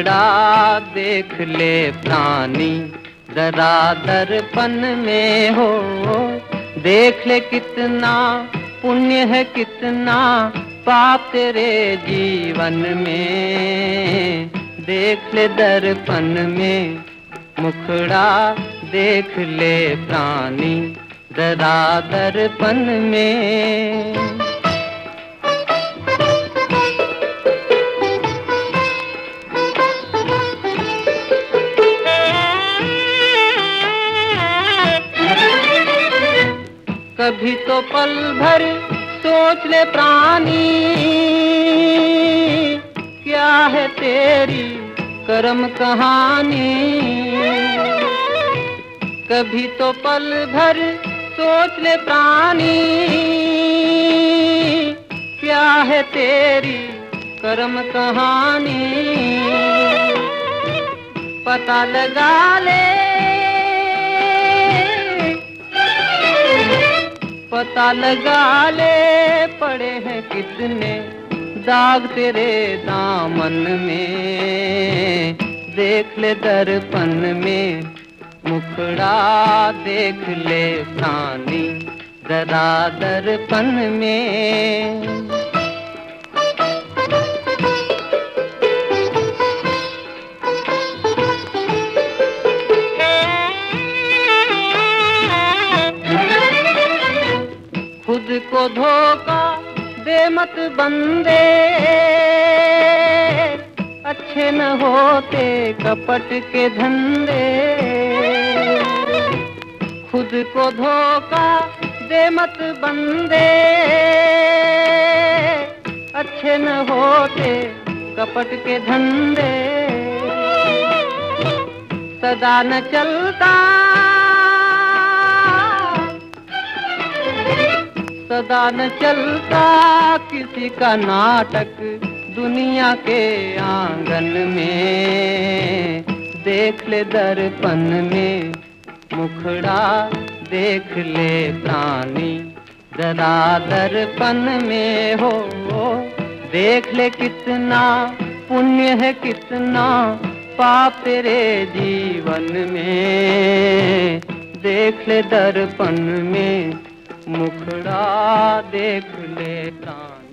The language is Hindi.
मुखड़ा देख ले प्राणी जरा दर्पण में हो, देख ले कितना पुण्य है कितना पाप तेरे जीवन में। देख ले दर्पण में मुखड़ा देख ले प्राणी जरा दर्पण में। कभी तो पल भर सोच ले प्राणी, क्या है तेरी कर्म कहानी। कभी तो पल भर सोच ले प्राणी, क्या है तेरी कर्म कहानी। पता लगा ले, पता लगा ले पड़े हैं कितने दाग तेरे दामन में। देख ले दर्पण में मुखड़ा देख ले प्राणी जरा दर्पण में। खुद को धोखा दे मत बंदे, अच्छे न होते कपट के धंधे। खुद को धोखा दे मत बंदे, अच्छे न होते कपट के धंधे। सदा न चलता, सदा न चलता किसी का नाटक दुनिया के आंगन में। देख ले दर्पण में मुखड़ा देख ले प्राणी जरा दर्पण में हो। देख ले कितना पुण्य है कितना पाप तेरे जीवन में। देख ले दर्पण में मुखड़ा देख ले प्राण।